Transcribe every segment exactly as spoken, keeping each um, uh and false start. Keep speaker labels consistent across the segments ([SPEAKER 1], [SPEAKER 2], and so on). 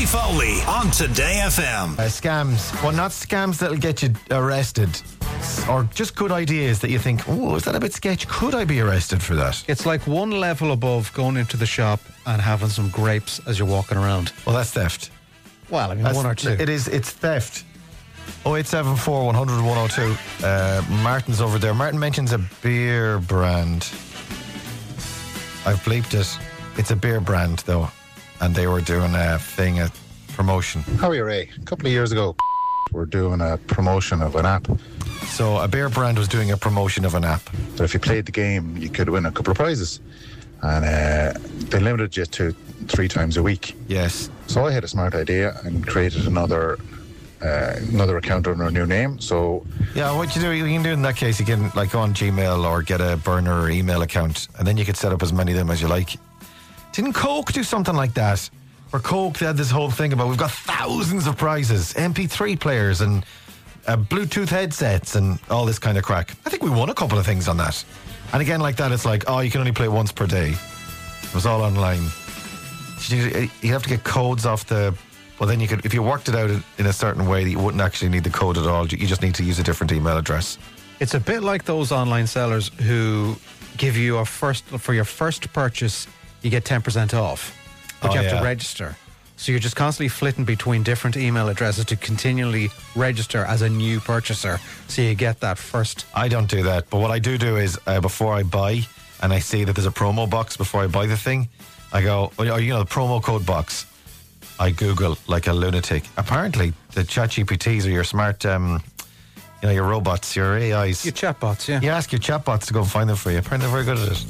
[SPEAKER 1] Ray Foley on Today F M.
[SPEAKER 2] Uh, scams. Well, not scams that'll get you arrested. Or just good ideas that you think, oh, is that a bit sketch? Could I be arrested for that?
[SPEAKER 3] It's like one level above going into the shop and having some grapes as you're walking around.
[SPEAKER 2] Well, that's theft.
[SPEAKER 3] Well, I mean,
[SPEAKER 2] That's,
[SPEAKER 3] one or two.
[SPEAKER 2] It is, it's theft. oh eight seven four, one hundred, one oh two. Uh, Martin's over there. Martin mentions a beer brand. I've bleeped it. It's a beer brand, though. And they were doing a thing, a promotion.
[SPEAKER 4] How are you, Ray? A couple of years ago, we're doing a promotion of an app.
[SPEAKER 2] So a beer brand was doing a promotion of an app.
[SPEAKER 4] So if you played the game, you could win a couple of prizes. And uh, they limited you to three times a week.
[SPEAKER 2] Yes.
[SPEAKER 4] So I had a smart idea and created another uh, another account under a new name. So
[SPEAKER 2] Yeah, what you do, you can do in that case, you can like go on Gmail or get a burner email account, and then you could set up as many of them as you like. Didn't Coke do something like that? Where Coke, they had this whole thing about, we've got thousands of prizes, M P three players and uh, Bluetooth headsets and all this kind of crack. I think we won a couple of things on that. And again, like that, it's like, oh, you can only play once per day. It was all online. You you have to get codes off the... Well, then you could, if you worked it out in a certain way, you wouldn't actually need the code at all. You just need to use a different email address.
[SPEAKER 3] It's a bit like those online sellers who give you a first, for your first purchase, you get ten percent off. But
[SPEAKER 2] Oh,
[SPEAKER 3] you have
[SPEAKER 2] yeah.
[SPEAKER 3] to register. So you're just constantly flitting between different email addresses to continually register as a new purchaser. So you get that first.
[SPEAKER 2] I don't do that. But what I do do is, uh, before I buy, and I see that there's a promo box before I buy the thing, I go, oh, you know, the promo code box. I Google like a lunatic. Apparently, the ChatGPTs are your smart, um, you know, your robots, your A Is.
[SPEAKER 3] Your chatbots, yeah.
[SPEAKER 2] You ask your chatbots to go find them for you. Apparently, they're very good at it.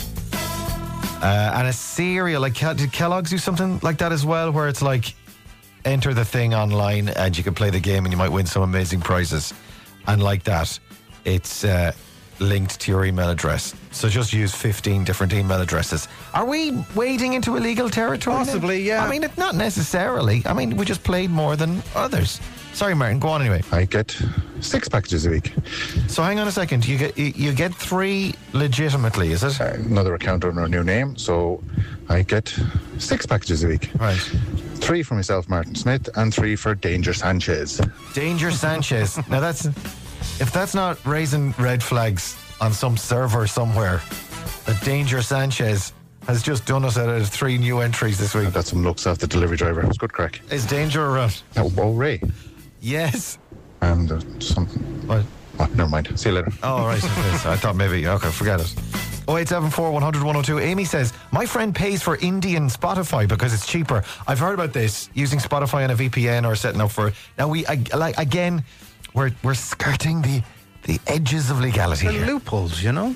[SPEAKER 2] Uh, and a cereal, like, did Kellogg's do something like that as well, where it's like, enter the thing online and you can play the game and you might win some amazing prizes. And like that, it's uh, linked to your email address. So just use fifteen different email addresses. Are we wading into illegal territory?
[SPEAKER 3] Possibly,
[SPEAKER 2] now?
[SPEAKER 3] yeah.
[SPEAKER 2] I mean, it's not necessarily. I mean, we just played more than others. Sorry, Martin, go on anyway.
[SPEAKER 4] I get six packages a week.
[SPEAKER 2] So hang on a second. You get you, you get three legitimately, is it?
[SPEAKER 4] Uh, another account under a new name. So I get six packages a week.
[SPEAKER 2] Right.
[SPEAKER 4] Three for myself, Martin Smith, and three for Danger Sanchez.
[SPEAKER 2] Danger Sanchez. Now that's, if that's not raising red flags on some server somewhere, that Danger Sanchez has just done us out of three new entries this week.
[SPEAKER 4] I got some looks off the delivery driver. It was good crack.
[SPEAKER 2] Is Danger around?
[SPEAKER 4] Oh, oh Ray.
[SPEAKER 2] Yes.
[SPEAKER 4] And uh, something.
[SPEAKER 2] What?
[SPEAKER 4] Oh, never mind. See you later.
[SPEAKER 2] Oh, right. Okay, so I thought maybe, okay, forget it. oh eight seven four, one hundred, one oh two. Amy says, my friend pays for Indian Spotify because it's cheaper. I've heard about this, using Spotify on a V P N or setting up for... Now, we, I, like, again, we're we're skirting the, the edges of legality
[SPEAKER 3] The
[SPEAKER 2] here.
[SPEAKER 3] loopholes, you know?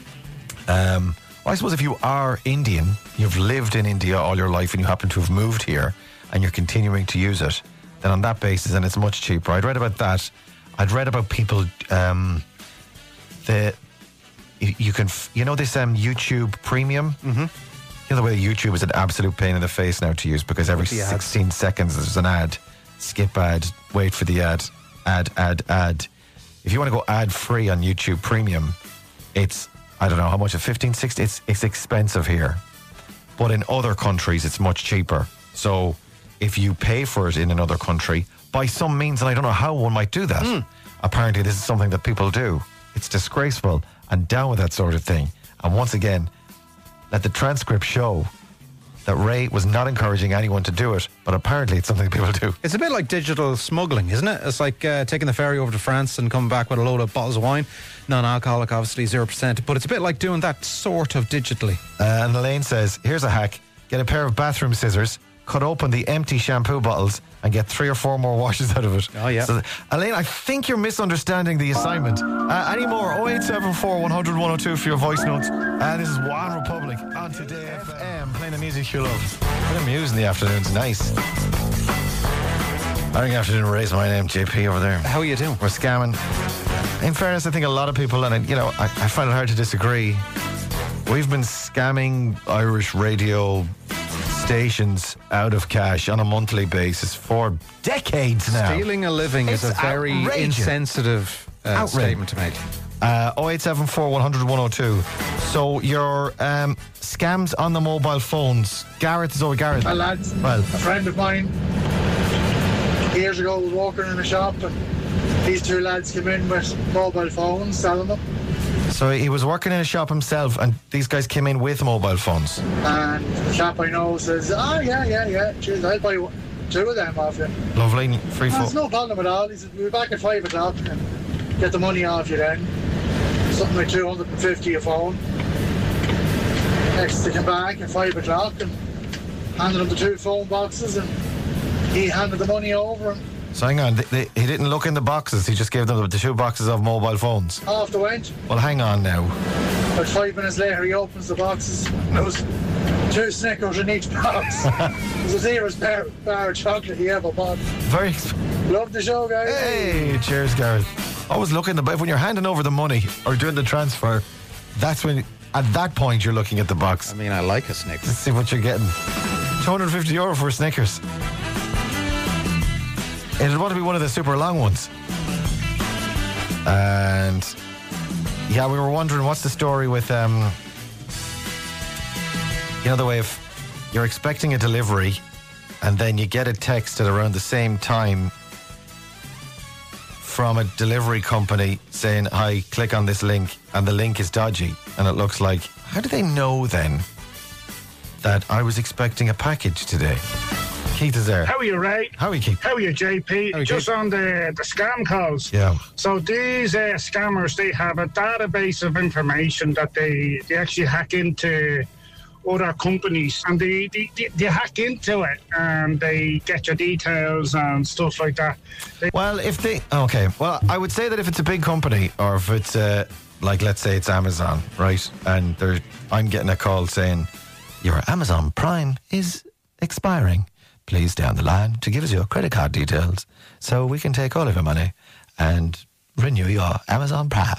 [SPEAKER 2] Um, well, I suppose if you are Indian, you've lived in India all your life and you happen to have moved here and you're continuing to use it, then on that basis, and it's much cheaper. I'd read about that. I'd read about people, um, the, you, you can, f- you know this um, YouTube Premium? Mm-hmm. You know the way YouTube is an absolute pain in the face now to use because every
[SPEAKER 3] the ads.
[SPEAKER 2] sixteen seconds there's an ad. Skip ad, wait for the ad, ad, ad, ad. If you want to go ad-free on YouTube Premium, it's, I don't know how much, fifteen, sixteen, it's, it's expensive here. But in other countries, it's much cheaper. So if you pay for it in another country, by some means, and I don't know how one might do that, mm. apparently this is something that people do. It's disgraceful and down with that sort of thing. And once again, let the transcript show that Ray was not encouraging anyone to do it, but apparently it's something people do.
[SPEAKER 3] It's a bit like digital smuggling, isn't it? It's like uh, taking the ferry over to France and coming back with a load of bottles of wine. Non-alcoholic, obviously, zero percent. But it's a bit like doing that sort of digitally.
[SPEAKER 2] Uh, and Elaine says, here's a hack. Get a pair of bathroom scissors, cut open the empty shampoo bottles and get three or four more washes out of it.
[SPEAKER 3] Oh, yeah.
[SPEAKER 2] So, Elaine, I think you're misunderstanding the assignment. Uh, any more? oh eight seven four, one hundred, one oh two for your voice notes. Uh, this is One Republic on Today F M, playing the music you love. Bit of muse in the afternoon's nice. I think afternoon raise my name, J P, over there.
[SPEAKER 3] How are you doing?
[SPEAKER 2] We're scamming. In fairness, I think a lot of people, and I, you know, I, I find it hard to disagree. We've been scamming Irish radio stations out of cash on a monthly basis for decades now.
[SPEAKER 3] Stealing a living
[SPEAKER 2] It's
[SPEAKER 3] is a very
[SPEAKER 2] outrageous.
[SPEAKER 3] insensitive uh, statement to make.
[SPEAKER 2] Uh, oh eight seven four, one hundred, one oh two. So your um, scams on the mobile phones. Gareth is over. Gareth.
[SPEAKER 5] Hi lads,
[SPEAKER 2] Well,
[SPEAKER 5] a friend of mine years ago, I was working in a shop, and these two lads came in with mobile phones, selling them.
[SPEAKER 2] So he was working in a shop himself, and these guys came in with mobile phones.
[SPEAKER 5] And the chap I know says, oh, yeah, yeah, yeah, cheers, I'll buy one- two of them off you.
[SPEAKER 2] Lovely, free
[SPEAKER 5] That's
[SPEAKER 2] phone.
[SPEAKER 5] no problem at all. He said, we'll be back at five o'clock and get the money off you then. Something like two hundred fifty a phone. Next, they came back at five o'clock and handed him the two phone boxes, and he handed the money over, and
[SPEAKER 2] So hang on, they, they, he didn't look in the boxes, he just gave them the two boxes of mobile phones.
[SPEAKER 5] off they went.
[SPEAKER 2] Well, hang on now.
[SPEAKER 5] About five minutes later, he opens the boxes. There was two Snickers in each box. It was the dearest bar, bar of chocolate he ever bought.
[SPEAKER 2] Very.
[SPEAKER 5] Love the show, guys.
[SPEAKER 2] Hey, cheers, Gareth. Always look in the when you're handing over the money or doing the transfer. That's when, at that point, you're looking at the box.
[SPEAKER 3] I mean, I like a
[SPEAKER 2] to
[SPEAKER 3] Snickers.
[SPEAKER 2] see what you're getting. two hundred fifty euro for Snickers. It'd want to be one of the super long ones. And yeah, we were wondering what's the story with um. You know the way if you're expecting a delivery, and then you get a text at around the same time from a delivery company saying, hi, click on this link, and the link is dodgy, and it looks like, how do they know then that I was expecting a package today? Keith is there.
[SPEAKER 6] How are you, Ray?
[SPEAKER 2] How are you, Keith?
[SPEAKER 6] How are you, J P?
[SPEAKER 3] How are you,
[SPEAKER 6] Just
[SPEAKER 3] J P?
[SPEAKER 6] on the, the scam calls.
[SPEAKER 2] Yeah.
[SPEAKER 6] So these uh, scammers, they have a database of information that they, they actually hack into other companies, and they, they, they, they hack into it, and they get your details and stuff like that. They,
[SPEAKER 2] Well, if they... Okay, well, I would say that if it's a big company, or if it's, uh, like, let's say it's Amazon, right? And they're, I'm getting a call saying, your Amazon Prime is expiring. Please stay on the line to give us your credit card details so we can take all of your money and renew your Amazon Prime.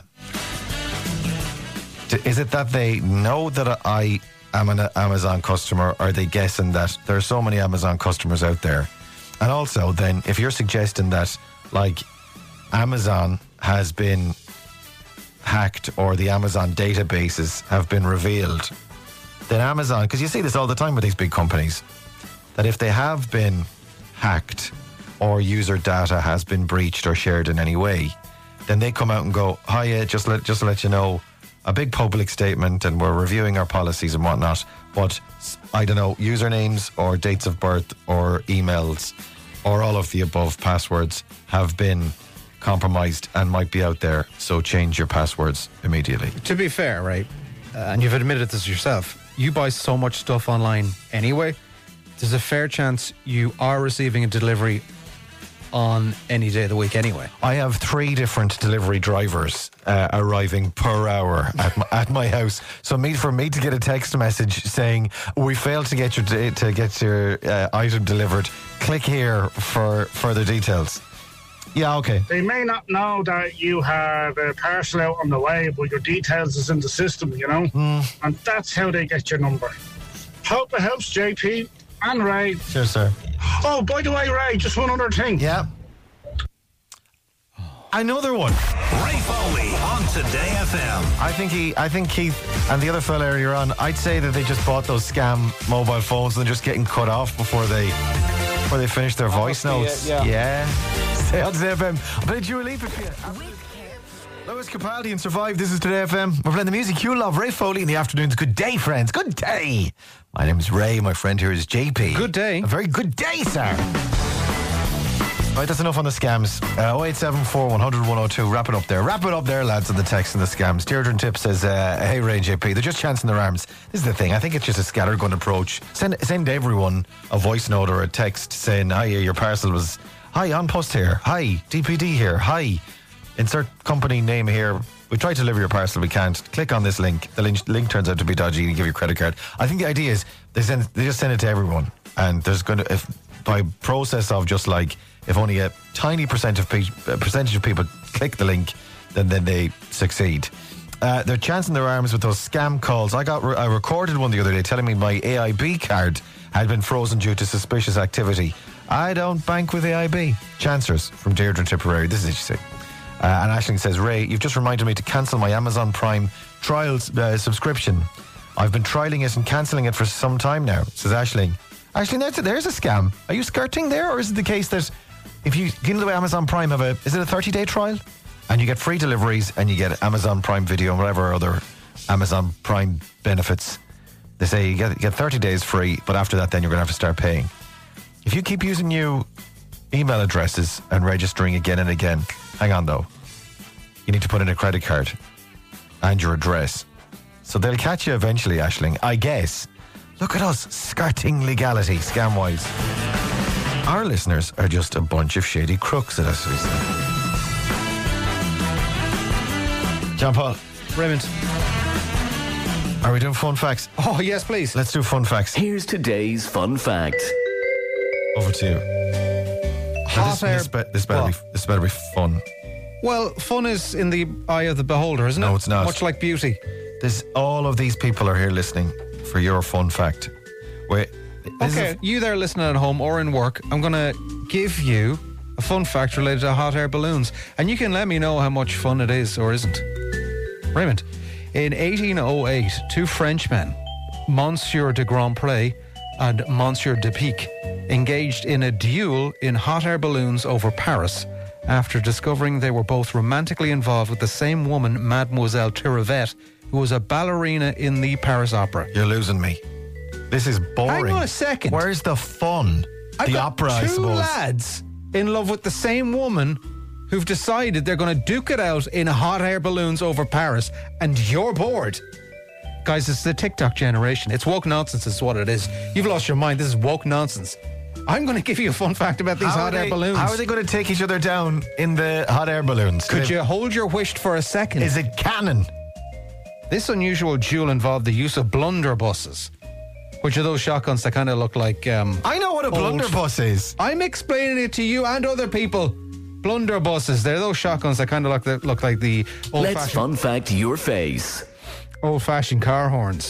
[SPEAKER 2] D- Is it that they know that I am an Amazon customer, or are they guessing that there are so many Amazon customers out there? And also, then, if you're suggesting that, like, Amazon has been hacked or the Amazon databases have been revealed, then Amazon, because you see this all the time with these big companies, that if they have been hacked or user data has been breached or shared in any way, then they come out and go, hi, yeah, just let, just to let you know, a big public statement, and we're reviewing our policies and whatnot, but I don't know, usernames or dates of birth or emails or all of the above passwords have been compromised and might be out there, so change your passwords immediately.
[SPEAKER 3] To be fair, right, uh, and you've admitted this yourself, you buy so much stuff online anyway, there's a fair chance you are receiving a delivery on any day of the week anyway.
[SPEAKER 2] I have three different delivery drivers uh, arriving per hour at my, at my house. So me for me to get a text message saying we failed to get your to get your uh, item delivered, click here for further details. Yeah, okay.
[SPEAKER 6] they may not know that you have a parcel out on the way, but your details is in the system, you know?
[SPEAKER 2] Mm.
[SPEAKER 6] And that's how they get your number. Hope it helps, J P and Ray.
[SPEAKER 2] Sure, sir.
[SPEAKER 6] Oh, by the way, Ray, just one other thing.
[SPEAKER 2] Yeah. Another one.
[SPEAKER 1] Ray Foley on Today F M.
[SPEAKER 2] I think he, I think Keith and the other fella earlier on, I'd say that they just bought those scam mobile phones and they're just getting cut off before they before they finish their voice notes.
[SPEAKER 3] yeah.
[SPEAKER 2] yeah. Stay on Today F M. I played Dua Lipa for you. Lewis Capaldi and Survive. This is Today F M. We're playing the music you love. Ray Foley in the afternoons. Good day, friends. Good day. My name is Ray. My friend here is J P.
[SPEAKER 3] Good day.
[SPEAKER 2] A very good day, sir. Right, that's enough on the scams. Uh, oh eight seven four, one hundred, one oh two. Wrap it up there. Wrap it up there, lads, on the text and the scams. Deirdre and Tip says, uh, hey, Ray and J P, they're just chancing their arms. This is the thing. I think it's just a scattergun approach. Send send everyone a voice note or a text saying, hi, your parcel was, hi, on post here. Hi, D P D here. Hi, insert company name here. We try to deliver your parcel, we can't. Click on this link. The link, link turns out to be dodgy. You give your credit card. I think the idea is they send they just send it to everyone, and there's going to, if by process of just like if only a tiny percent of pe- a percentage of people click the link, then then they succeed. Uh, they're chancing their arms with those scam calls. I got re- I recorded one the other day telling me my A I B card had been frozen due to suspicious activity. I don't bank with A I B. Chancers from Deirdre and Tipperary. This is interesting. Uh, and Aisling says, Ray, you've just reminded me to cancel my Amazon Prime trial uh, subscription. I've been trialing it and cancelling it for some time now, says Aisling. Aisling, there's, there's a scam. Are you skirting there, or is it the case that if you, you know the way Amazon Prime have a, is it a thirty-day trial? And you get free deliveries and you get Amazon Prime Video and whatever other Amazon Prime benefits. They say you get, you get thirty days free, but after that then you're going to have to start paying. If you keep using new email addresses and registering again and again, hang on though, you need to put in a credit card and your address. So they'll catch you eventually, Aisling, I guess. Look at us, skirting legality, scam-wise. Our listeners are just a bunch of shady crooks at us, we say. John Paul.
[SPEAKER 3] Raymond.
[SPEAKER 2] Are we doing fun facts?
[SPEAKER 3] Oh, yes, please.
[SPEAKER 2] Let's do fun facts.
[SPEAKER 7] Here's today's fun fact.
[SPEAKER 2] Over to you.
[SPEAKER 3] Hot
[SPEAKER 2] this,
[SPEAKER 3] air.
[SPEAKER 2] this, be, this, better be, this better be fun.
[SPEAKER 3] Well, fun is in the eye of the beholder, isn't it?
[SPEAKER 2] No, it's not.
[SPEAKER 3] Much like beauty.
[SPEAKER 2] This, all of these people are here listening for your fun fact. Wait.
[SPEAKER 3] Okay,
[SPEAKER 2] is
[SPEAKER 3] you there listening at home or in work, I'm going to give you a fun fact related to hot air balloons. And you can let me know how much fun it is or isn't. Raymond, in eighteen oh eight, two Frenchmen, Monsieur de Grandpré and Monsieur de Pique, engaged in a duel in hot air balloons over Paris after discovering they were both romantically involved with the same woman, Mademoiselle Tirevette, who was a ballerina in the Paris Opera.
[SPEAKER 2] You're losing me. This is boring.
[SPEAKER 3] Hang on a second.
[SPEAKER 2] Where's the fun?
[SPEAKER 3] I've
[SPEAKER 2] the
[SPEAKER 3] got
[SPEAKER 2] opera,
[SPEAKER 3] two
[SPEAKER 2] I suppose.
[SPEAKER 3] lads in love with the same woman who've decided they're going to duke it out in hot air balloons over Paris, and you're bored. Guys, it's the TikTok generation. It's woke nonsense is what it is. You've lost your mind. This is woke nonsense. I'm going to give you a fun fact about these
[SPEAKER 2] How
[SPEAKER 3] hot
[SPEAKER 2] are
[SPEAKER 3] air
[SPEAKER 2] they-
[SPEAKER 3] balloons.
[SPEAKER 2] How are they going to take each other down in the hot air balloons?
[SPEAKER 3] Could
[SPEAKER 2] They-
[SPEAKER 3] you hold your wish for a second?
[SPEAKER 2] Is it canon?
[SPEAKER 3] This unusual duel involved the use of blunderbusses, which are those shotguns that kind of look like... Um,
[SPEAKER 2] I know what a
[SPEAKER 3] old-
[SPEAKER 2] blunderbuss is.
[SPEAKER 3] I'm explaining it to you and other people. Blunderbusses. They're those shotguns that kind of look, the, look like the
[SPEAKER 7] Let's
[SPEAKER 3] old-fashioned,
[SPEAKER 7] fun fact your face.
[SPEAKER 3] old-fashioned car horns.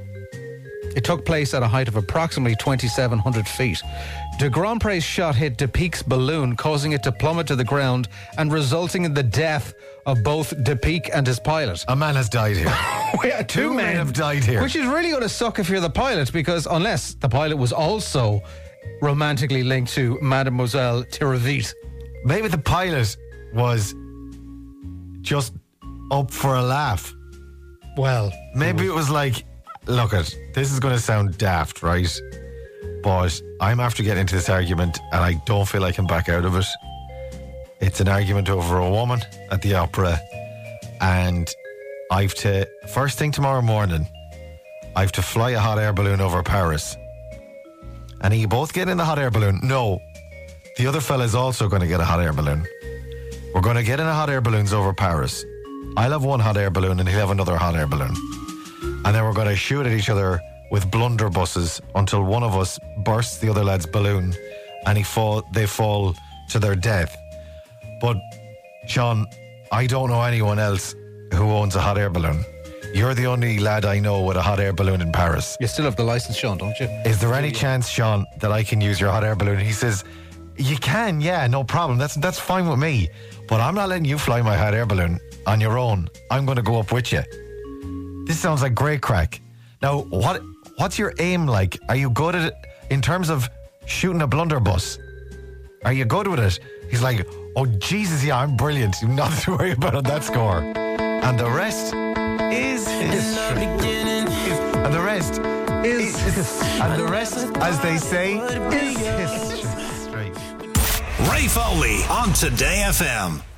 [SPEAKER 3] It took place at a height of approximately twenty-seven hundred feet. De Grandpré's shot hit De Pique's balloon, causing it to plummet to the ground and resulting in the death of both De Pique and his pilot.
[SPEAKER 2] A man has died here.
[SPEAKER 3] We had two,
[SPEAKER 2] Two men have died here.
[SPEAKER 3] Which is really going to suck if you're the pilot, because unless the pilot was also romantically linked to Mademoiselle Tirevette.
[SPEAKER 2] Maybe the pilot was just up for a laugh.
[SPEAKER 3] Well,
[SPEAKER 2] Maybe it was like, look it, this is going to sound daft, right? But I'm after getting into this argument and I don't feel I can back out of it. It's an argument over a woman at the opera, and I've to, first thing tomorrow morning, I've to fly a hot air balloon over Paris. And are you both get in the hot air balloon? No. The other fella's also going to get a hot air balloon. We're going to get in a hot air balloons over Paris. I'll have one hot air balloon and he'll have another hot air balloon. And then we're going to shoot at each other with blunderbusses until one of us bursts the other lad's balloon and he fall, they fall to their death. But, Sean, I don't know anyone else who owns a hot air balloon. You're the only lad I know with a hot air balloon in Paris.
[SPEAKER 3] you still have the license, Sean, don't you?
[SPEAKER 2] Is there any chance, Sean, that I can use your hot air balloon? He says, you can, yeah, no problem. That's that's fine with me. But I'm not letting you fly my hot air balloon on your own. I'm going to go up with you. This sounds like great crack. Now, what what's your aim like? Are you good at it in terms of shooting a blunderbuss? Are you good with it? He's like, oh, Jesus, yeah, I'm brilliant. Nothing to worry about on that score. And the rest is history. And the rest is, and the rest, as they say, is history.
[SPEAKER 1] Ray Foley on Today F M.